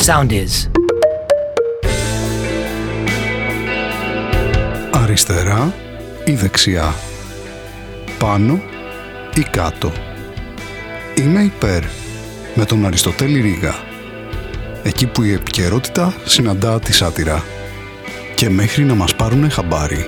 sound is. Αριστερά ή δεξιά, πάνω ή κάτω. Είμαι υπέρ, με τον Αριστοτέλη Ρήγα. Εκεί που η επικαιρότητα συναντά τη σάτυρα. Και μέχρι να μας πάρουνε χαμπάρι.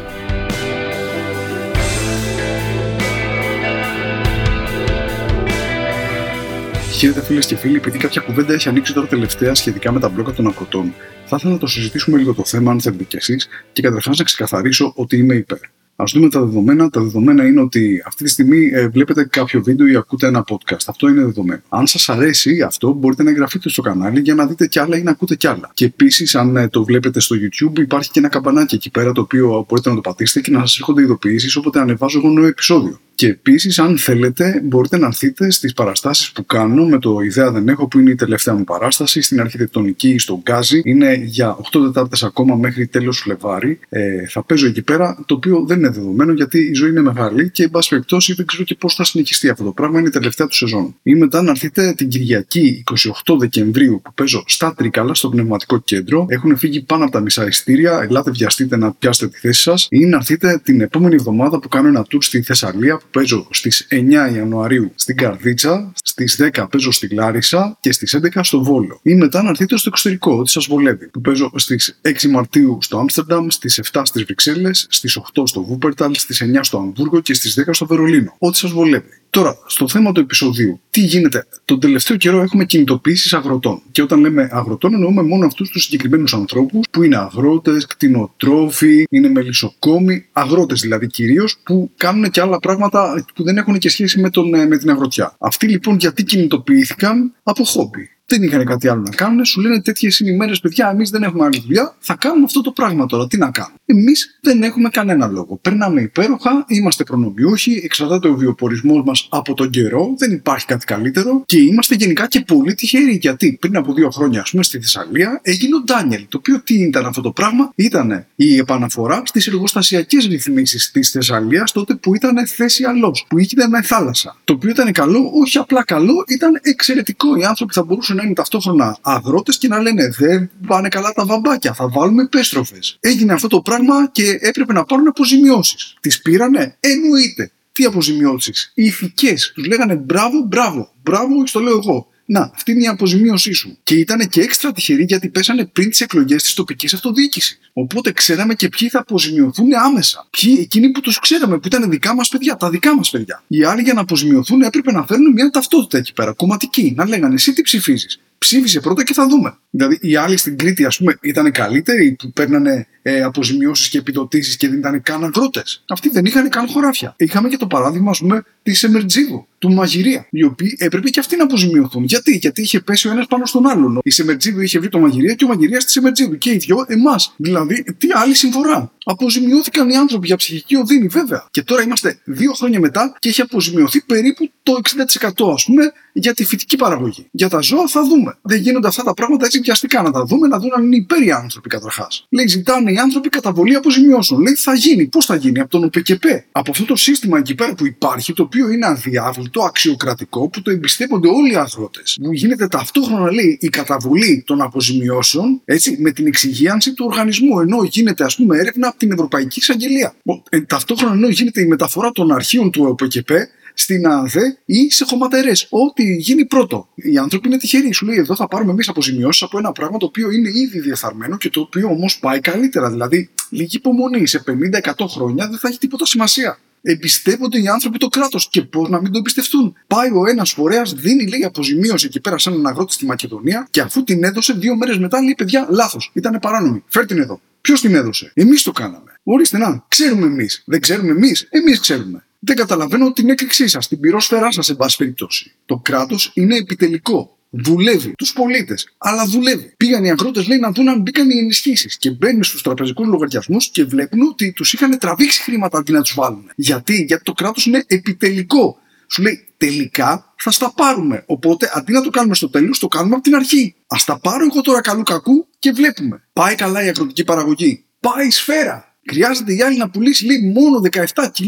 Χαίρετε φίλες και φίλοι, επειδή κάποια κουβέντα έχει ανοίξει τώρα τελευταία σχετικά με τα μπλόκα των αγροτών, θα ήθελα να το συζητήσουμε λίγο το θέμα, αν θέλετε κι εσείς, και καταρχάς να ξεκαθαρίσω ότι είμαι υπέρ. Ας δούμε τα δεδομένα. Τα δεδομένα είναι ότι αυτή τη στιγμή βλέπετε κάποιο βίντεο ή ακούτε ένα podcast. Αυτό είναι δεδομένο. Αν σας αρέσει αυτό, μπορείτε να εγγραφείτε στο κανάλι για να δείτε κι άλλα ή να ακούτε κι άλλα. Και επίσης, αν το βλέπετε στο YouTube, υπάρχει και ένα καμπανάκι εκεί πέρα το οποίο μπορείτε να το πατήσετε και να σας έρχονται ειδοποιήσεις όποτε ανεβάζω εγώ νέο επεισόδιο. Και επίσης, αν θέλετε, μπορείτε να έρθετε στις παραστάσεις που κάνω με το Ιδέα Δεν Έχω, που είναι η τελευταία μου παράσταση, στην Αρχιτεκτονική, στον Γκάζι. Είναι για 8 Τετάρτες ακόμα μέχρι τέλος Φλεβάρι. Θα παίζω εκεί πέρα, το οποίο δεν είναι δεδομένο γιατί η ζωή είναι μεγάλη και, εν πάση περιπτώσει, δεν ξέρω και πώς θα συνεχιστεί αυτό το πράγμα. Είναι η τελευταία του σεζόν. Ή μετά να έρθετε την Κυριακή 28 Δεκεμβρίου που παίζω στα Τρίκαλα, στο Πνευματικό Κέντρο. Έχουν φύγει πάνω από τα μισά ειστήρια. Ελάτε, βιαστείτε να πιάσετε τη θέση σας. Ή να έρθετε την επόμενη εβδομάδα που κάνω ένα tour στη Θεσσαλία. Παίζω στις 9 Ιανουαρίου στην Καρδίτσα, στις 10 παίζω στη Λάρισα και στις 11 στο Βόλο. Ή μετά να έρθετε στο εξωτερικό, ό,τι σας βολεύει. Που παίζω στις 6 Μαρτίου στο Άμστερνταμ, στις 7 στις Βρυξέλλες, στις 8 στο Βούπερταλ, στις 9 στο Αμβούργο και στις 10 στο Βερολίνο. Ό,τι σας βολεύει. Τώρα, στο θέμα του επεισοδίου, τι γίνεται? Τον τελευταίο καιρό έχουμε κινητοποιήσεις αγροτών. Και όταν λέμε αγροτών, εννοούμε μόνο αυτούς τους συγκεκριμένους ανθρώπους που είναι αγρότες, κτηνοτρόφοι, είναι μελισσοκόμοι, αγρότες δηλαδή κυρίως, που κάνουν και άλλα πράγματα που δεν έχουν και σχέση με την αγροτιά. Αυτοί λοιπόν γιατί κινητοποιήθηκαν? Από χόμπι. Δεν είχαν κάτι άλλο να κάνουν, σου λένε τέτοιες είναι οι μέρες, παιδιά. Εμείς δεν έχουμε άλλη δουλειά, θα κάνουμε αυτό το πράγμα τώρα. Τι να κάνουμε? Εμείς δεν έχουμε κανένα λόγο. Περνάμε υπέροχα, είμαστε προνομιούχοι, εξαρτάται ο βιοπορισμός μας από τον καιρό, δεν υπάρχει κάτι καλύτερο και είμαστε γενικά και πολύ τυχεροί. Γιατί πριν από 2 χρόνια, ας πούμε, στη Θεσσαλία έγινε ο Ντάνιελ. Το οποίο τι ήταν αυτό το πράγμα? Ήταν η επαναφορά στις εργοστασιακές ρυθμίσεις της Θεσσαλίας, τότε που ήταν θέση αλός, που ήταν θάλασσα. Το οποίο ήταν καλό, όχι απλά καλό, ήταν εξαιρετικό. Οι άνθρωποι θα μπορούσαν να είναι ταυτόχρονα αγρότες και να λένε δεν πάνε καλά τα βαμπάκια, θα βάλουμε πέστροφες. Έγινε αυτό το πράγμα και έπρεπε να πάρουν αποζημιώσεις. Τις πήρανε? Εννοείται. Τι αποζημιώσεις? Οι ηθικές. Τους λέγανε μπράβο, το λέω εγώ. Να, αυτή είναι η αποζημίωσή σου. Και ήταν και έξτρα τυχεροί γιατί πέσανε πριν τις εκλογές της τοπικής αυτοδιοίκησης. Οπότε ξέραμε και ποιοι θα αποζημιωθούν άμεσα. Ποιοι, εκείνοι που τους ξέραμε, που ήταν δικά μας παιδιά, τα δικά μας παιδιά. Οι άλλοι για να αποζημιωθούν έπρεπε να φέρουν μια ταυτότητα εκεί πέρα, κομματική. Να λέγανε εσύ τι ψηφίζεις? Ψήφισε πρώτα και θα δούμε. Δηλαδή, οι άλλοι στην Κρήτη, ας πούμε, ήταν καλύτεροι που παίρνανε αποζημιώσεις και επιδοτήσεις και δεν ήταν καν αγρότες. Αυτοί δεν είχαν καν χωράφια. Είχαμε και το παράδειγμα, ας πούμε, της Σεμερτζίδου, του Μαγειρία, οι οποίοι έπρεπε και αυτοί να αποζημιωθούν. Γιατί είχε πέσει ο ένας πάνω στον άλλον. Η Σεμερτζίδου είχε βρει το Μαγειρία και ο Μαγειρίας τη Σεμερτζίδου. Και οι δυο εμάς. Δηλαδή, τι άλλη συμφορά? Αποζημιώθηκαν οι άνθρωποι για ψυχική οδύνη, βέβαια. Και τώρα είμαστε 2 χρόνια μετά και έχει αποζημιωθεί περίπου το 60%, ας πούμε, για τη φυτική παραγωγή. Για τα ζώα θα δούμε. Δεν γίνονται αυτά τα πράγματα έτσι βιαστικά. Να τα δούμε, να δουν αν είναι υπέρ οι άνθρωποι καταρχάς. Λέει, ζητάνε οι άνθρωποι καταβολή αποζημιώσεων. Λέει, θα γίνει. Πώς θα γίνει? Από τον ΟΠΕΚΕΠΕ. Από αυτό το σύστημα εκεί πέρα που υπάρχει, το οποίο είναι αδιάβλητο, αξιοκρατικό, που το εμπιστεύονται όλοι οι αγρότες. Που γίνεται ταυτόχρονα, λέει, η καταβολή των αποζημιώσεων, έτσι, με την εξυγίανση του οργανισμού. Ενώ γίνεται, ας πούμε, έρευνα από την Ευρωπαϊκή Εισαγγελία. Ταυτόχρονα, ενώ γίνεται η μεταφορά των αρχείων του ΟΠΕΚΕΠΕ στην ΑΔΕ ή σε χωματερές. Ό,τι γίνει πρώτο. Οι άνθρωποι είναι τυχεροί. Σου λέει, εδώ θα πάρουμε εμείς αποζημιώσεις από ένα πράγμα το οποίο είναι ήδη διεφθαρμένο και το οποίο όμως πάει καλύτερα. Δηλαδή, λίγη υπομονή. Σε 50-100 χρόνια δεν θα έχει τίποτα σημασία. Εμπιστεύονται οι άνθρωποι το κράτος. Και πώς να μην το εμπιστευτούν? Πάει ο ένας φορέας, δίνει, λέει, αποζημίωση εκεί πέρα σε έναν αγρότη στη Μακεδονία και αφού την έδωσε 2 μέρες μετά, λέει, παιδιά, λάθος. Ήταν παράνομη. Φέρ την εδώ. Ποιος την έδωσε? Εμείς το κάναμε. Ορίστε να, ξέρουμε εμείς. Δεν ξέρουμε εμείς? Εμείς ξέρουμε. Δεν καταλαβαίνω την έκρηξή σας, την πυρόσφαιρά σας, εν πάση περιπτώσει. Το κράτος είναι επιτελικό. Δουλεύει τους πολίτες, αλλά δουλεύει. Πήγαν οι αγρότες, λέει, να δουν αν μπήκαν οι ενισχύσεις και μπαίνουν στους τραπεζικούς λογαριασμούς και βλέπουν ότι τους είχαν τραβήξει χρήματα αντί να τους βάλουν. Γιατί το κράτος είναι επιτελικό. Σου λέει, τελικά θα στα πάρουμε. Οπότε αντί να το κάνουμε στο τέλος, το κάνουμε από την αρχή. Ας τα πάρω εγώ τώρα καλού κακού και βλέπουμε. Πάει καλά η αγροτική παραγωγή? Πάει σφαίρα. Χρειάζεται η άλλη να πουλήσει, λέει, μόνο 17 κιλά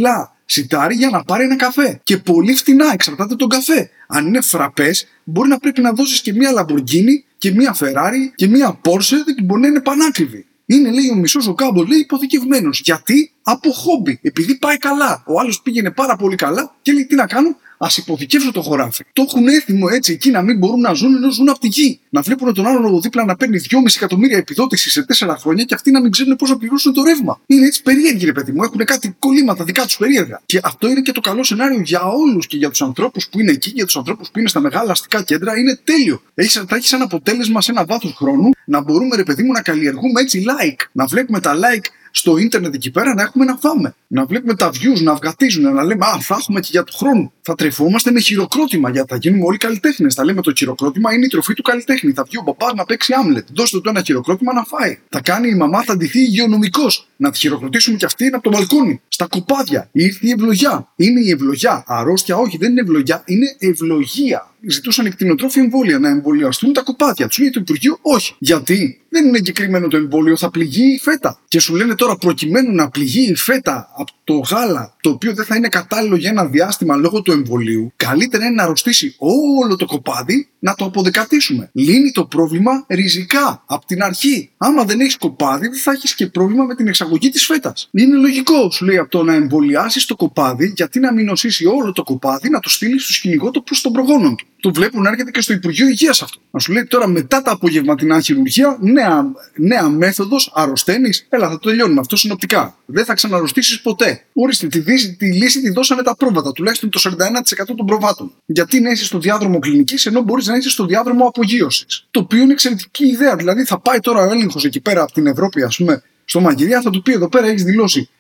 σιτάρι για να πάρει ένα καφέ. Και πολύ φτηνά, εξαρτάται τον καφέ. Αν είναι φραπές, μπορεί να πρέπει να δώσεις και μία Lamborghini και μία Ferrari και μία Porsche, και μπορεί να είναι πανάκριβη. Είναι, λέει, ο μισός ο Κάμπος, λέει, υποθηκευμένος. Γιατί? Από χόμπι. Επειδή πάει καλά. Ο άλλος πήγαινε πάρα πολύ καλά και λέει, τι να κάνω? Ας υποθηκεύσω το χωράφι. Το έχουν έθιμο έτσι εκεί να μην μπορούν να ζουν ενώ ζουν από τη γη. Να βλέπουν τον άλλον από δίπλα να παίρνει 2,5 εκατομμύρια επιδότηση σε 4 χρόνια και αυτοί να μην ξέρουν πώς θα πληρώσουν το ρεύμα. Είναι έτσι περίεργοι, ρε παιδί μου. Έχουν κάτι κολλήματα δικά τους περίεργα. Και αυτό είναι και το καλό σενάριο για όλους, και για τους ανθρώπους που είναι εκεί, για τους ανθρώπους που είναι στα μεγάλα αστικά κέντρα. Είναι τέλειο. Θα έχει σαν αποτέλεσμα σε ένα βάθος χρόνου να μπορούμε, ρε παιδί μου, να καλλιεργούμε έτσι like. Να βλέπουμε τα like στο ίντερνετ εκεί πέρα, να έχουμε να φάμε. Να βλέπουμε τα views να αυγατίζουν, να λέμε θα έχουμε και για του χρόνου. Θα τρεφόμαστε με χειροκρότημα, γιατί θα γίνουμε όλοι καλλιτέχνες. Θα λέμε το χειροκρότημα είναι η τροφή του καλλιτέχνη. Θα βγει ο μπαμπάς να παίξει Άμλετ. Δώστε του ένα χειροκρότημα να φάει. Θα κάνει η μαμά, θα ντυθεί υγειονομικός. Να τη χειροκροτήσουμε κι αυτή από το μπαλκόνι. Στα κοπάδια. Ήρθε η ευλογιά. Είναι η ευλογιά. Αρρώστια, όχι, δεν είναι ευλογιά, είναι ευλογία. Ζητούσαν οι κτηνοτρόφοι εμβόλια να εμβολιαστούν τα κοπάδια. Του λέει το Υπουργείο όχι. Γιατί? Δεν είναι εγκεκριμένο το εμβόλιο, θα πληγεί η φέτα. Και σου λένε τώρα, προκειμένου να πληγεί η φέτα από το γάλα, το οποίο δεν θα είναι κατάλληλο για ένα διάστημα λόγω του εμβολίου, καλύτερα είναι να αρρωστήσει όλο το κοπάδι, να το αποδεκατήσουμε. Λύνει το πρόβλημα ριζικά από την αρχή. Άμα δεν έχει κοπάδι, δεν θα έχει και πρόβλημα με την εξαγωγή τη φέτα. Είναι λογικό, σου λέει, από το να εμβολιάσει το κοπάδι, γιατί να μην νοσήσει όλο το κοπάδι, να το στείλει στου κυνηγότοπους των προγόνων του. Το βλέπουν να έρχεται και στο Υπουργείο Υγείας αυτό. Να σου λέει τώρα μετά τα απογευματινά χειρουργία, νέα μέθοδος, αρρωσταίνεις, έλα θα το τελειώνουμε αυτό συνοπτικά. Δεν θα ξαναρρωστήσεις ποτέ. Ορίστε, τη λύση τη δώσανε τα πρόβατα, τουλάχιστον το 41% των προβάτων. Γιατί να είσαι στο διάδρομο κλινικής ενώ μπορείς να είσαι στο διάδρομο απογείωσης. Το οποίο είναι εξαιρετική ιδέα. Δηλαδή θα πάει τώρα ο έλεγχος εκεί πέρα από την Ευρώπη, ας πούμε, στο Μαγειρία, θα του πει εδώ πέρα έχεις δηλώσει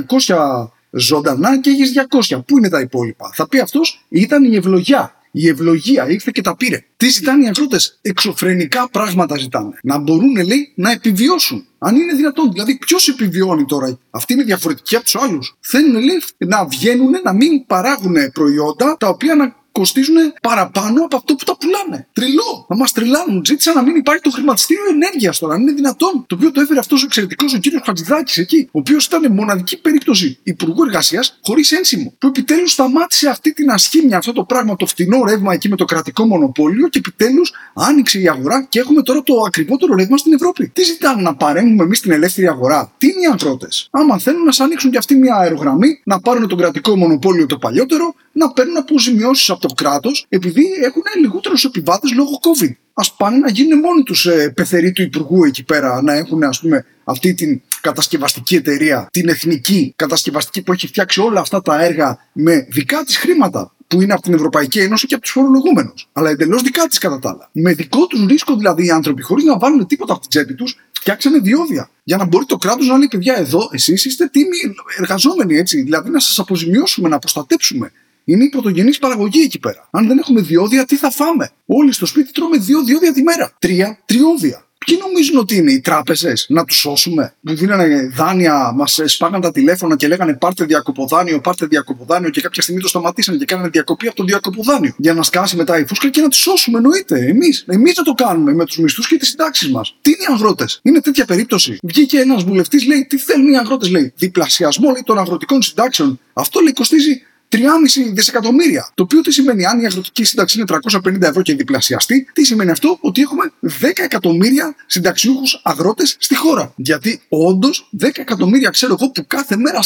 900 ζωντανά και έχεις 200. Πού είναι τα υπόλοιπα? Θα πει αυτός ήταν η ευλογιά. Η ευλογία ήρθε και τα πήρε. Τι ζητάνε οι αγρότες? Εξωφρενικά πράγματα ζητάνε. Να μπορούν, λέει, να επιβιώσουν. Αν είναι δυνατόν. Δηλαδή, ποιος επιβιώνει τώρα? Αυτοί είναι διαφορετικοί από τους άλλους. Θέλουν, λέει, να βγαίνουν, να μην παράγουν προϊόντα τα οποία να κοστίζουν παραπάνω από αυτό που τα πουλάνε. Τρελό! Να μας τρελάνουν. Ζήτησαν να μην υπάρχει το χρηματιστήριο ενέργειας τώρα. Αν είναι δυνατόν. Το οποίο το έφερε αυτός ο εξαιρετικός ο κύριος Χατζηδάκης εκεί, ο οποίος ήταν μοναδική περίπτωση υπουργού εργασίας χωρίς ένσημο. Που επιτέλους σταμάτησε αυτή την ασχήμια, αυτό το πράγμα, το φτηνό ρεύμα εκεί με το κρατικό μονοπόλιο, και επιτέλους άνοιξε η αγορά και έχουμε τώρα το ακριβότερο ρεύμα στην Ευρώπη. Τι ζητάνε? Να παρέμβουμε εμείς στην ελεύθερη αγορά? Τι είναι οι αγρότες? Άμα θέλουν να ανοίξουν κι αυτοί μια αερογραμμή, να πάρουν το κρατικό μονοπόλιο το παλιότερο, να παίρνουν αποζημιώσεις από το κράτος επειδή έχουν λιγότερους επιβάτες λόγω COVID. Ας πάνε να γίνουν μόνοι τους πεθεροί του Υπουργού εκεί πέρα, να έχουν, ας πούμε, αυτή την κατασκευαστική εταιρεία, την εθνική κατασκευαστική που έχει φτιάξει όλα αυτά τα έργα με δικά της χρήματα, που είναι από την Ευρωπαϊκή Ένωση και από τους φορολογούμενους. Αλλά εντελώς δικά της κατά τα άλλα. Με δικό τους ρίσκο δηλαδή οι άνθρωποι, χωρίς να βάλουν τίποτα από την τσέπη τους, φτιάξανε διόδια. Για να μπορεί το κράτος να λέει: παιδιά, εδώ εσείς είστε τίμοι εργαζόμενοι, έτσι. Δηλαδή να σας αποζημιώσουμε, να προστατέψουμε. Είναι η πρωτογενής παραγωγή εκεί πέρα. Αν δεν έχουμε διόδια, τι θα φάμε? Όλοι στο σπίτι τρώμε 2 διόδια τη μέρα. 3 τριώδια. Ποιοι νομίζουν ότι είναι? Οι τράπεζες? Να τους σώσουμε? Που δίνανε δάνεια, μας σπάγαν τα τηλέφωνα και λέγανε πάρτε διακοποδάνειο, και κάποια στιγμή το σταματήσαν και κάνανε διακοπή από το διακοποδάνιο. Για να σκάσει μετά η φούσκα και να τους σώσουμε, εννοείται. Εμείς να το κάνουμε με τους μισθούς και τις συντάξεις μας. Τι είναι οι αγρότες? Είναι τέτοια περίπτωση? Βγήκε ένας βουλευτής, λέει: τι θέλουν οι αγρότες? Λέει: διπλασιασμό, λέει, των αγροτικών συντάξεων. Αυτό, λέει, κοστίζει 3,5 δισεκατομμύρια. Το οποίο τι σημαίνει? Αν η αγροτική σύνταξη είναι 350 ευρώ και διπλασιαστεί, τι σημαίνει αυτό? Ότι έχουμε 10 εκατομμύρια συνταξιούχους αγρότες στη χώρα. Γιατί όντως 10 εκατομμύρια ξέρω εγώ που κάθε μέρα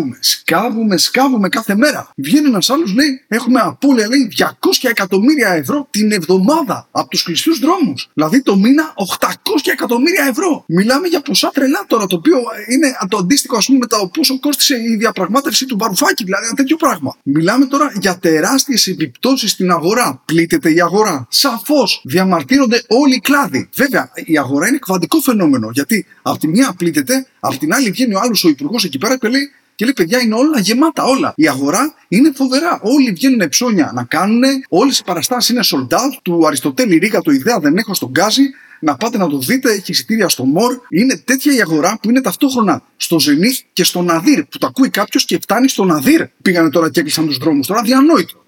σκάβουμε κάθε μέρα. Βγαίνει ένας άλλος, λέει: έχουμε απώλεια, λέει, 200 εκατομμύρια ευρώ την εβδομάδα από τους κλειστούς δρόμους. Δηλαδή το μήνα 800 εκατομμύρια ευρώ. Μιλάμε για ποσά τρελά τώρα, το οποίο είναι το αντίστοιχο, ας πούμε, με το πόσο κόστησε η διαπραγμάτευση του Βαρουφάκη. Δηλαδή ένα τέτοιο πράγμα. Μιλάμε τώρα για τεράστιες επιπτώσεις στην αγορά. Πλήττεται η αγορά? Σαφώς. Διαμαρτύρονται όλοι οι κλάδοι. Βέβαια, η αγορά είναι κβαντικό φαινόμενο. Γιατί από τη μία πλήττεται, από την άλλη βγαίνει ο άλλος ο υπουργός εκεί πέρα και λέει: παιδιά, είναι όλα γεμάτα, όλα. Η αγορά είναι φοβερά. Όλοι βγαίνουν ψώνια να κάνουν, όλες οι παραστάσεις είναι sold out. Του Αριστοτέλη Ρίγα το ιδέα δεν έχω στον Γκάζι. Να πάτε να το δείτε, έχει εισιτήρια στο Μορ. Είναι τέτοια η αγορά που είναι ταυτόχρονα στο Ζενίθ και στο Ναδύρ. Που το ακούει κάποιος και φτάνει στο Ναδύρ. Πήγανε τώρα και έκλεισαν τους δρόμους. Τώρα διανόητο.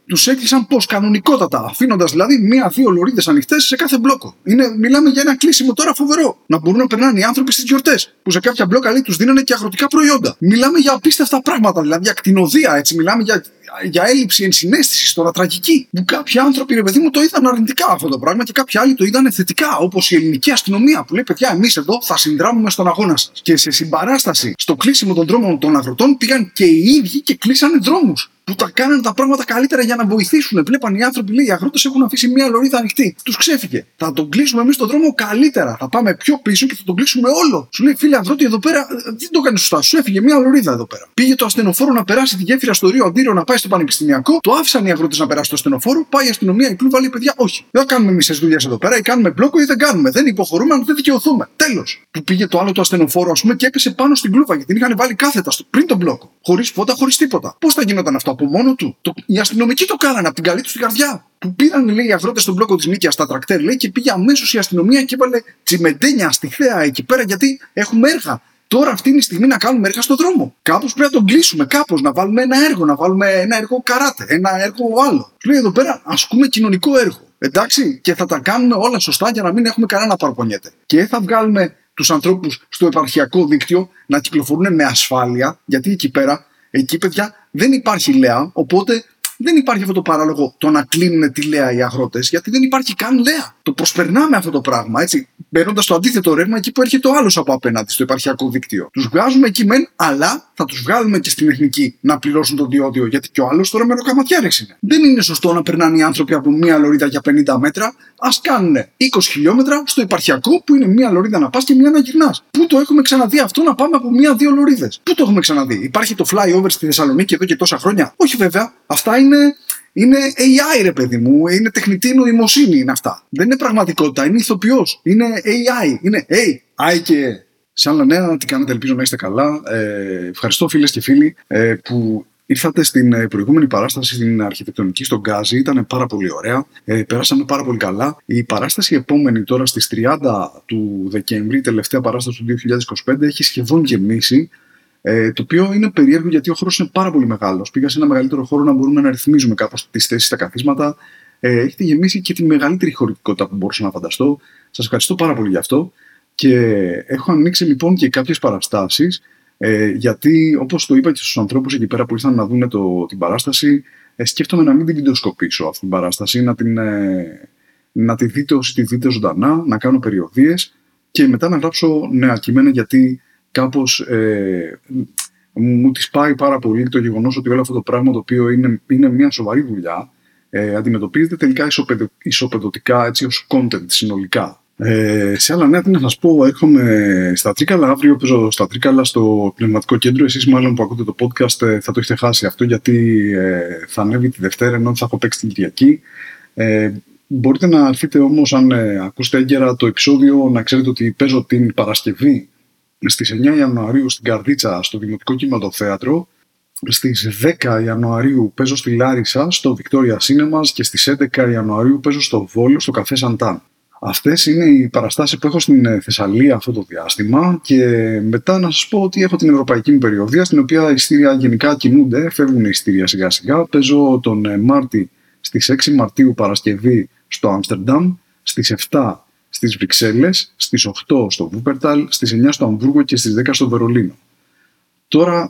Τους έκλεισαν πώς, κανονικότατα, αφήνοντας δηλαδή 1-2 λωρίδες ανοιχτές σε κάθε μπλόκο. Μιλάμε για ένα κλείσιμο τώρα φοβερό. Να μπορούν να περνάνε οι άνθρωποι στις γιορτές, που σε κάποια μπλόκα λέει τους δίνανε και αγροτικά προϊόντα. Μιλάμε για απίστευτα πράγματα, δηλαδή για κτηνοδία, έτσι. Μιλάμε για έλλειψη ενσυναίσθησης τώρα, τραγική. Που κάποιοι άνθρωποι, ρε παιδί μου, το είδαν αρνητικά αυτό το πράγμα και κάποιοι άλλοι το είδαν θετικά. Όπως η ελληνική αστυνομία που λέει: παιδιά, εμείς εδώ θα συνδράμουμε στον αγώνα σας. Και σε συμπαράσταση στο κλείσιμο των δρόμων των αγροτών πήγαν και οι ίδιοι και κλείσανε δρόμους. Που τα κάνανε τα πράγματα καλύτερα για να βοηθήσουν. Βλέπαν οι άνθρωποι, λέει: οι αγρότες έχουν αφήσει μια λωρίδα ανοιχτή. Τους ξέφυγε. Θα τον κλείσουμε εμείς τον δρόμο καλύτερα. Θα πάμε πιο πίσω και θα τον κλείσουμε όλο. Σου λέει: φίλε αγρότη, εδώ πέρα δεν το κάνει σωστά. Σου έφυγε μια λωρίδα εδώ πέρα. Πήγε το ασθενοφόρο να περάσει τη γέφυρα στο Ρίο Αντίριο να πάει στο πανεπιστημιακό. Το άφησαν οι αγρότες να περάσει το ασθενοφόρο. Πάει η αστυνομία, η πλούβα λέει: παιδιά, όχι. Δεν κάνουμε μισές δουλειές εδώ πέρα. Ή κάνουμε μπλόκο ή δεν κάνουμε. Δεν υποχωρούμε αν δεν δικαιωθούμε. Τέλος. Που πήγε το άλλο το ασθενοφόρο, α πούμε, και έπεσε πάνω στην κλούβα γιατί την είχαν βάλει κάθετα πριν τον μπλόκο. Χωρίς φώτα, χωρίς τίποτα. Πώς θα γινόταν αυτό από μόνο του? Οι αστυνομικοί το κάνανε από την καλή του την καρδιά. Που πήραν, λέει, οι αγρότες στον μπλόκο της Νίκαιας στα τρακτέρ, λέει, και πήγε αμέσως η αστυνομία και έβαλε τσιμεντένια στη θέα εκεί πέρα γιατί έχουμε έργα. Τώρα αυτή είναι η στιγμή να κάνουμε έργα στον δρόμο. Κάπως πρέπει να τον κλείσουμε, κάπως να βάλουμε ένα έργο, να βάλουμε ένα έργο καράτε, ένα έργο άλλο. Του λέει εδώ πέρα ασκούμε κοινωνικό έργο. Εντάξει, και θα τα κάνουμε όλα σωστά για να μην έχουμε κανένα να παραπονιέται. Και θα βγάλουμε τους ανθρώπους στο επαρχιακό δίκτυο να κυκλοφορούν με ασφάλεια, γιατί εκεί πέρα, εκεί παιδιά, δεν υπάρχει ΛΕΑ, οπότε δεν υπάρχει αυτό το παράλογο το να κλείνουν τη ΛΕΑ οι αγρότες, γιατί δεν υπάρχει καν ΛΕΑ. Το προσπερνάμε αυτό το πράγμα, έτσι, παίρνοντας το αντίθετο ρεύμα εκεί που έρχεται ο άλλος από απέναντι στο επαρχιακό δίκτυο. Τους βγάζουμε εκεί μεν, αλλά θα τους βγάλουμε και στην εθνική να πληρώσουν το διόδιο, γιατί και ο άλλος τώρα μεροκαματιάρης είναι. Δεν είναι σωστό να περνάνε οι άνθρωποι από μία λωρίδα για 50 μέτρα, ας κάνουν 20 χιλιόμετρα στο επαρχιακό που είναι μία λωρίδα να πας και μία να γυρνάς. Πού το έχουμε ξαναδεί αυτό να πάμε από μία-δύο λωρίδες? Πού το έχουμε ξαναδεί? Υπάρχει το flyover στη Θεσσαλονίκη εδώ και τόσα χρόνια? Όχι βέβαια, αυτά είναι AI, ρε παιδί μου, είναι τεχνητή νοημοσύνη είναι αυτά. Δεν είναι πραγματικότητα, είναι ηθοποιός, είναι AI, είναι AI και... Σε άλλα νέα, τι κάνετε, ελπίζω να είστε καλά. Ευχαριστώ φίλες και φίλοι που ήρθατε στην προηγούμενη παράσταση στην αρχιτεκτονική στον Γκάζι. Ήταν πάρα πολύ ωραία, περάσαμε πάρα πολύ καλά. Η παράσταση επόμενη τώρα στις 30 του Δεκέμβρη, η τελευταία παράσταση του 2025, έχει σχεδόν γεμίσει. Το οποίο είναι περίεργο γιατί ο χώρος είναι πάρα πολύ μεγάλος. Πήγα σε ένα μεγαλύτερο χώρο να μπορούμε να ρυθμίζουμε κάπως τις θέσεις στα καθίσματα. Έχετε γεμίσει και τη μεγαλύτερη χωρητικότητα που μπορούσα να φανταστώ. Σας ευχαριστώ πάρα πολύ γι' αυτό. Και έχω ανοίξει λοιπόν και κάποιες παραστάσεις. Γιατί όπως το είπα και στους ανθρώπους εκεί πέρα που ήρθαν να δουν την παράσταση, σκέφτομαι να μην την βιντεοσκοπήσω αυτή την παράσταση, να τη δείτε όσοι τη δείτε ζωντανά, να κάνω περιοδίες και μετά να γράψω νέα κείμενα γιατί κάπως μου τις πάει πάρα πολύ το γεγονός ότι όλο αυτό το πράγμα το οποίο είναι μια σοβαρή δουλειά αντιμετωπίζεται τελικά ισοπεδωτικά έτσι ως content συνολικά. Σε άλλα νέα τι να σας πω, έρχομαι στα Τρίκαλα, αύριο παίζω στα Τρίκαλα στο Πνευματικό Κέντρο. Εσείς μάλλον που ακούτε το podcast θα το έχετε χάσει αυτό γιατί θα ανέβει τη Δευτέρα ενώ θα έχω παίξει την Κυριακή. Μπορείτε να έρθετε όμως αν ακούσετε έγκαιρα το επεισόδιο να ξέρετε ότι παίζω την Παρασκευή στις 9 Ιανουαρίου στην Καρδίτσα στο Δημοτικό Κινηματοθέατρο. Στις 10 Ιανουαρίου παίζω στη Λάρισα στο Victoria Cinemas και στις 11 Ιανουαρίου παίζω στο Βόλο στο Καφέ Σαντάν. Αυτές είναι οι παραστάσεις που έχω στην Θεσσαλία αυτό το διάστημα και μετά να σας πω ότι έχω την ευρωπαϊκή μου περιοδία στην οποία ειστήρια γενικά κινούνται, φεύγουν οι ειστήρια σιγά σιγά. Παίζω τον Μάρτι στις 6 Μαρτίου Παρασκευή στο Άμστερνταμ, στις 7 στις Βρυξέλλες, στις 8 στο Βούπερταλ, στις 9 στο Αμβούργο και στις 10 στο Βερολίνο. Τώρα,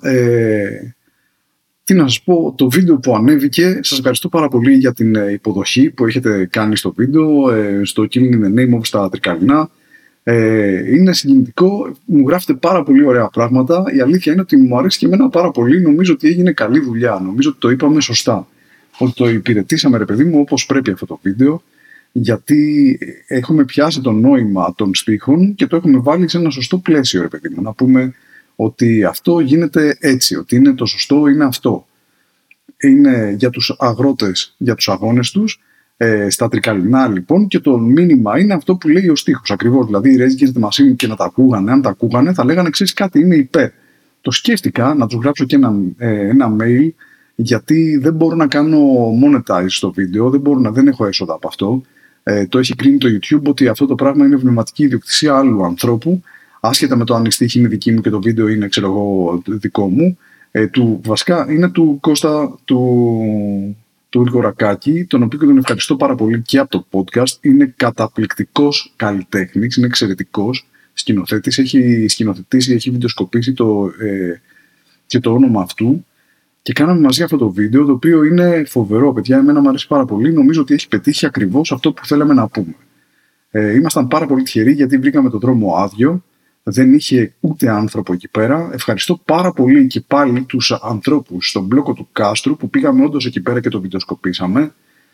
τι να σας πω, το βίντεο που ανέβηκε, σας ευχαριστώ πάρα πολύ για την υποδοχή που έχετε κάνει στο βίντεο, στο Killing in the Name of στα Τρικαλινά. Είναι συγκινητικό, μου γράφετε πάρα πολύ ωραία πράγματα. Η αλήθεια είναι ότι μου αρέσει και εμένα πάρα πολύ, νομίζω ότι έγινε καλή δουλειά, νομίζω ότι το είπαμε σωστά. Ότι το υπηρετήσαμε ρε παιδί μου όπως πρέπει αυτό το βίντεο. Γιατί έχουμε πιάσει το νόημα των στίχων και το έχουμε βάλει σε ένα σωστό πλαίσιο, ρε παιδί μου. Να πούμε ότι αυτό γίνεται έτσι, ότι είναι το σωστό, είναι αυτό. Είναι για τους αγρότες, για τους αγώνες τους, στα Τρικαλινά λοιπόν, και το μήνυμα είναι αυτό που λέει ο στίχος. Ακριβώς, δηλαδή οι Rage Against the Machine και να τα ακούγανε, αν τα ακούγανε, θα λέγανε ξέρεις κάτι, είμαι υπέρ. Το σκέφτηκα να τους γράψω και ένα mail, γιατί δεν μπορώ να κάνω monetize στο βίντεο, δεν έχω έσοδα από αυτό. Το έχει κρίνει το YouTube ότι αυτό το πράγμα είναι πνευματική ιδιοκτησία άλλου ανθρώπου, άσχετα με το αν η στίχη είναι δική μου και το βίντεο είναι ξέρω εγώ δικό μου. Βασικά είναι του Κώστα του τον Γρηγορακάκη, τον οποίο και τον ευχαριστώ πάρα πολύ και από το podcast. Είναι καταπληκτικός καλλιτέχνης, είναι εξαιρετικός σκηνοθέτης, έχει σκηνοθετήσει, έχει βιντεοσκοπήσει και το όνομα αυτού. Και κάναμε μαζί αυτό το βίντεο, το οποίο είναι φοβερό, παιδιά. Εμένα μου αρέσει πάρα πολύ. Νομίζω ότι έχει πετύχει ακριβώς αυτό που θέλαμε να πούμε. Ήμασταν πάρα πολύ τυχεροί γιατί βρήκαμε τον δρόμο άδειο. Δεν είχε ούτε άνθρωπο εκεί πέρα. Ευχαριστώ πάρα πολύ και πάλι τους ανθρώπους στον μπλόκο του Κάστρου που πήγαμε όντως εκεί πέρα και το βιντεοσκοπήσαμε.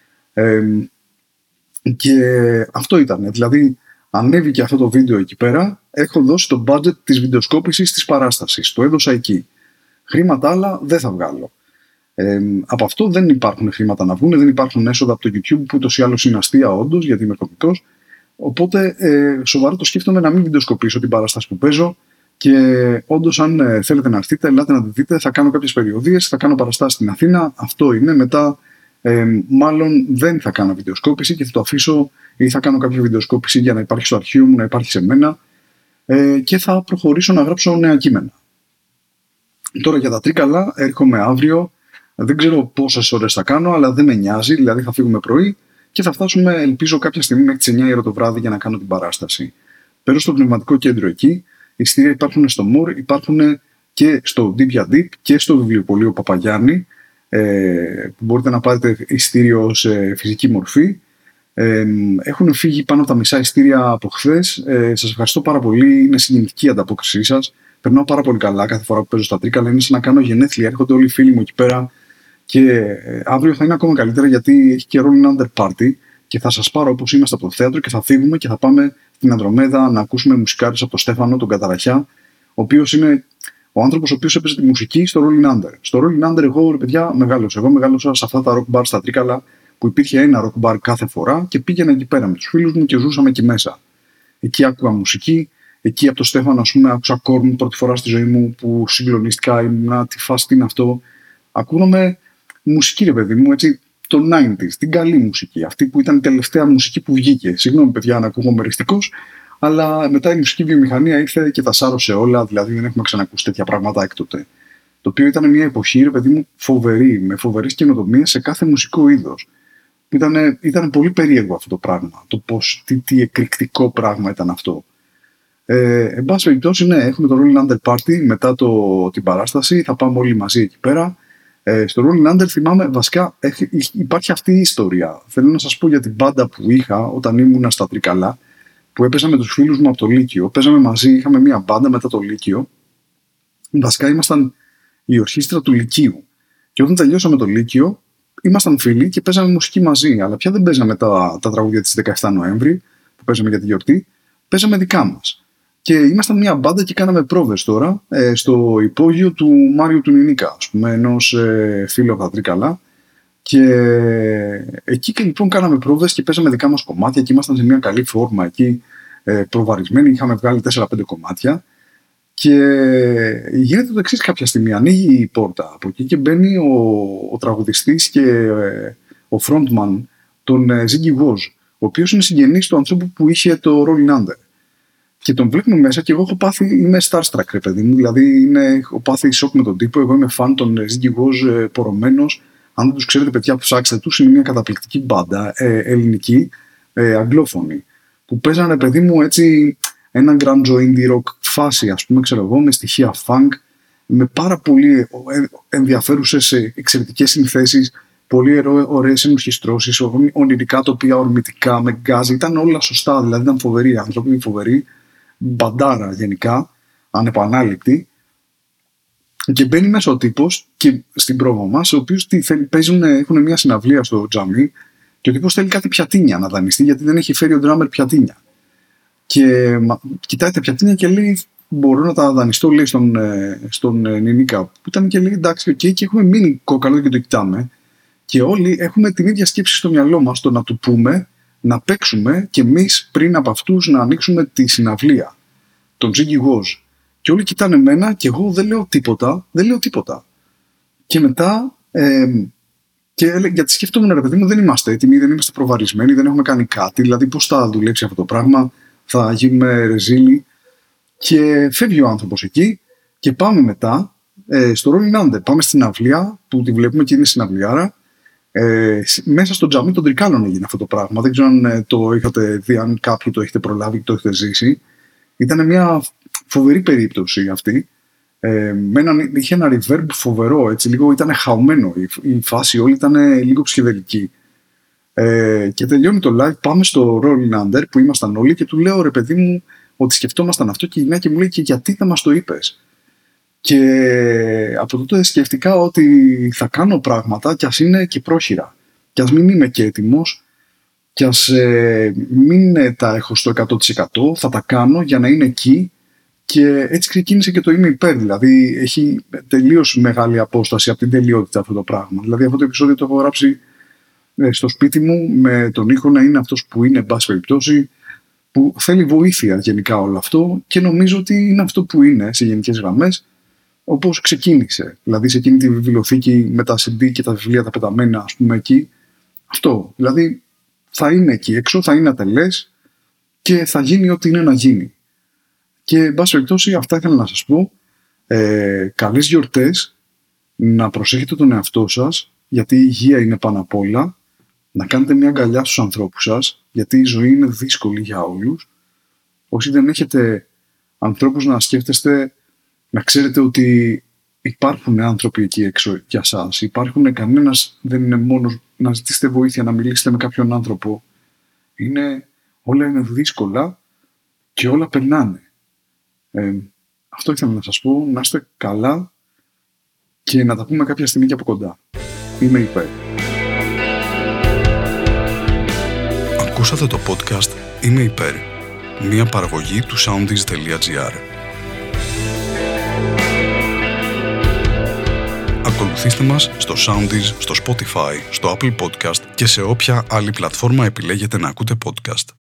Και αυτό ήταν. Δηλαδή, ανέβηκε αυτό το βίντεο εκεί πέρα. Έχω δώσει το budget της βιντεοσκόπησης της παράστασης. Το έδωσα εκεί. Χρήματα άλλα δεν θα βγάλω. Από αυτό δεν υπάρχουν χρήματα να βγουν, δεν υπάρχουν έσοδα από το YouTube που ούτως ή άλλως είναι αστεία όντως, γιατί είμαι κωμικός. Οπότε σοβαρά το σκέφτομαι να μην βιντεοσκοπήσω την παράσταση που παίζω και όντως αν θέλετε να έρθετε, ελάτε να τη δείτε. Θα κάνω κάποιες περιοδίες, θα κάνω παραστάσεις στην Αθήνα. Αυτό είναι. Μετά μάλλον δεν θα κάνω βιντεοσκόπηση και θα το αφήσω ή θα κάνω κάποια βιντεοσκόπηση για να υπάρχει στο αρχείο μου, να υπάρχει σε μένα και θα προχωρήσω να γράψω νέα κείμενα. Τώρα για τα Τρίκαλα έρχομαι αύριο. Δεν ξέρω πόσες ώρες θα κάνω, αλλά δεν με νοιάζει. Δηλαδή θα φύγουμε πρωί και θα φτάσουμε, ελπίζω, κάποια στιγμή μέχρι τις 9 η ώρα το βράδυ για να κάνω την παράσταση. Πέρα στο πνευματικό κέντρο εκεί. Εισιτήρια υπάρχουν στο MOR, υπάρχουν και στο Deep για Deep και στο βιβλιοπωλείο Παπαγιάννη. Που μπορείτε να πάρετε εισιτήριο σε φυσική μορφή. Έχουν φύγει πάνω από τα μισά εισιτήρια από χθες. Σας ευχαριστώ πάρα πολύ. Είναι συγκινητική η ανταπόκρισή σας. Περνάω πάρα πολύ καλά κάθε φορά που παίζω στα Τρίκαλα. Είναι σαν να κάνω γενέθλια. Έρχονται όλοι οι φίλοι μου εκεί πέρα. Και αύριο θα είναι ακόμα καλύτερα γιατί έχει και Rolling Under Party. Και θα σας πάρω όπως είμαστε από το θέατρο και θα φύγουμε και θα πάμε στην Ανδρομέδα να ακούσουμε μουσικάρες από τον Στέφανο, τον Καταραχιά, ο οποίος είναι ο άνθρωπος ο οποίος έπαιζε τη μουσική στο Rolling Under. Στο Rolling Under, εγώ, ρε παιδιά, μεγάλωσα. Εγώ μεγάλωσα σε αυτά τα rock bar στα Τρίκαλα που υπήρχε ένα rock bar κάθε φορά και πήγαινα εκεί πέρα με τους φίλους μου και ζούσαμε εκεί μέσα. Εκεί άκουγα μουσική. Εκεί από το Στέφανο, ας πούμε, άκουσα Korn πρώτη φορά στη ζωή μου που συγκλονίστηκα. Ήμουν, τι φάση, τι είναι αυτό. Ακούγαμε μουσική, ρε παιδί μου, έτσι, το 90s, την καλή μουσική. Αυτή που ήταν η τελευταία μουσική που βγήκε. Συγγνώμη, παιδιά, αν ακούγομαι μεριστικός, αλλά μετά η μουσική βιομηχανία ήρθε και τα σάρωσε όλα. Δηλαδή, δεν έχουμε ξανακούσει τέτοια πράγματα έκτοτε. Το οποίο ήταν μια εποχή, ρε παιδί μου, φοβερή, με φοβερές καινοτομίες σε κάθε μουσικό είδος. Ήταν πολύ περίεργο αυτό το πράγμα. Το πώς, τι εκρηκτικό πράγμα ήταν αυτό. Εν πάση περιπτώσει, ναι, έχουμε το Rolling Under Party μετά την παράσταση. Θα πάμε όλοι μαζί εκεί πέρα. Στο Rolling Under θυμάμαι, βασικά υπάρχει αυτή η ιστορία. Θέλω να σας πω για την μπάντα που είχα όταν ήμουν στα Τρίκαλα, που έπαιζα με τους φίλους μου από το Λύκειο. Παίζαμε μαζί, είχαμε μια μπάντα μετά το Λύκειο. Βασικά ήμασταν η ορχήστρα του Λυκείου. Και όταν τελειώσαμε το Λύκειο, ήμασταν φίλοι και παίζαμε μουσική μαζί. Αλλά πια δεν παίζαμε τα τραγούδια της 17 Νοέμβρη, που παίζαμε για τη γιορτή. Παίζαμε δικά μας. Και ήμασταν μια μπάντα και κάναμε πρόβες τώρα στο υπόγειο του Μάριου του Νινίκα, ας πούμε, ενός φίλου από τα Τρίκαλα. Και εκεί και λοιπόν κάναμε πρόβες και παίζαμε δικά μας κομμάτια και ήμασταν σε μια καλή φόρμα εκεί, προβαρισμένοι. Είχαμε βγάλει 4-5 κομμάτια. Και γίνεται το εξής κάποια στιγμή. Ανοίγει η πόρτα από εκεί και μπαίνει ο τραγουδιστής και ο frontman, τον Ziggy Woz, ο οποίος είναι συγγενής του ανθρώπου που είχε το Rolling Under. Και τον βλέπουμε μέσα και εγώ είμαι starstruck, ρε παιδί μου. Δηλαδή έχω πάθει σοκ με τον τύπο. Εγώ είμαι φαν των Ziggy Woz πορωμένος. Αν δεν τους ξέρετε, παιδιά, ψάξτε τους. Είναι μια καταπληκτική μπάντα ελληνική, αγγλόφωνη. Που παίζανε, παιδί μου, έτσι ένα grunge indie rock φάση, ας πούμε, ξέρω εγώ, με στοιχεία funk, με πάρα πολύ ενδιαφέρουσες εξαιρετικές συνθέσεις, πολύ ωραίες ενορχιστρώσεις, ονειρικά τοπία, ορμητικά, με γκάζ. Ήταν όλα σωστά, δηλαδή ήταν φοβεροί άνθρωποι, φοβεροί. Μπαντάρα γενικά, ανεπανάληπτη. Και μπαίνει μέσα ο τύπος και στην πρόβα μας, ο οποίος έχουν μια συναυλία στο τζαμί και ο τύπος θέλει κάτι πιατίνια να δανειστεί, γιατί δεν έχει φέρει ο ντράμερ πιατίνια. Και κοιτάει τα πιατίνια και λέει: μπορώ να τα δανειστώ, λέει, στον Νινίκα. Που ήταν και λέει: εντάξει, okay, και έχουμε μείνει κόκαλο και το κοιτάμε. Και όλοι έχουμε την ίδια σκέψη στο μυαλό μας, το να του πούμε να παίξουμε και εμείς πριν από αυτούς να ανοίξουμε τη συναυλία, τον Ziggy Woz. Και όλοι κοιτάνε εμένα και εγώ δεν λέω τίποτα. Και μετά, γιατί σκεφτόμουν, ρε παιδί μου, δεν είμαστε έτοιμοι, δεν είμαστε προβαρισμένοι, δεν έχουμε κάνει κάτι. Δηλαδή, πώς θα δουλέψει αυτό το πράγμα, θα γίνουμε ρεζίλοι. Και φεύγει ο άνθρωπος εκεί και πάμε μετά στο Rolling Under. Πάμε στην αυλία που τη βλέπουμε και είναι συναυλιάρα. Μέσα στο τζαμί των Τρικάλων έγινε αυτό το πράγμα. Δεν ξέρω αν το είχατε δει, αν κάποιοι το έχετε προλάβει και το έχετε ζήσει. Ήταν μια φοβερή περίπτωση αυτή. Είχε ένα reverb φοβερό, έτσι, λίγο ήταν χαωμένο. Η φάση όλη ήταν λίγο ψυχεδελική. Και τελειώνει το live, πάμε στο Rolling Under που ήμασταν όλοι και του λέω, ρε παιδί μου, ότι σκεφτόμασταν αυτό και η γυναίκα μου λέει, και γιατί δεν μας το είπες? Και από τότε σκεφτικά ότι θα κάνω πράγματα κι ας είναι και πρόχειρα, κι ας μην είμαι και έτοιμος, κι ας μην τα έχω στο 100%, θα τα κάνω για να είναι εκεί. Και έτσι ξεκίνησε και το είμαι υπέρ. Δηλαδή έχει τελείως μεγάλη απόσταση από την τελειότητα αυτό το πράγμα. Δηλαδή αυτό το επεισόδιο το έχω γράψει στο σπίτι μου με τον ήχο να είναι αυτός που είναι, εν πάση περιπτώσει, που θέλει βοήθεια γενικά όλο αυτό, και νομίζω ότι είναι αυτό που είναι σε γενικές γραμμές, όπως ξεκίνησε. Δηλαδή σε εκείνη τη βιβλιοθήκη με τα CD και τα βιβλία τα πεταμένα, ας πούμε, εκεί. Αυτό. Δηλαδή θα είναι εκεί έξω, θα είναι ατελές και θα γίνει ό,τι είναι να γίνει. Και εν πάση περιπτώσει, αυτά ήθελα να σας πω. Καλές γιορτές, να προσέχετε τον εαυτό σας, γιατί η υγεία είναι πάνω απ' όλα. Να κάνετε μια αγκαλιά στους ανθρώπους σας, γιατί η ζωή είναι δύσκολη για όλους. Όσοι δεν έχετε ανθρώπους να σκέφτεστε, να ξέρετε ότι υπάρχουν άνθρωποι εκεί έξω για σας. Υπάρχουν, κανένας δεν είναι μόνος. Να ζητήσετε βοήθεια, να μιλήσετε με κάποιον άνθρωπο. Όλα είναι δύσκολα και όλα περνάνε. Αυτό ήθελα να σας πω. Να είστε καλά και να τα πούμε κάποια στιγμή και από κοντά. Είμαι υπέρ. Ακούσατε το podcast Είμαι υπέρ, μια παραγωγή του soundies.gr. Ακολουθήστε μας στο Soundies, στο Spotify, στο Apple Podcast και σε όποια άλλη πλατφόρμα επιλέγετε να ακούτε podcast.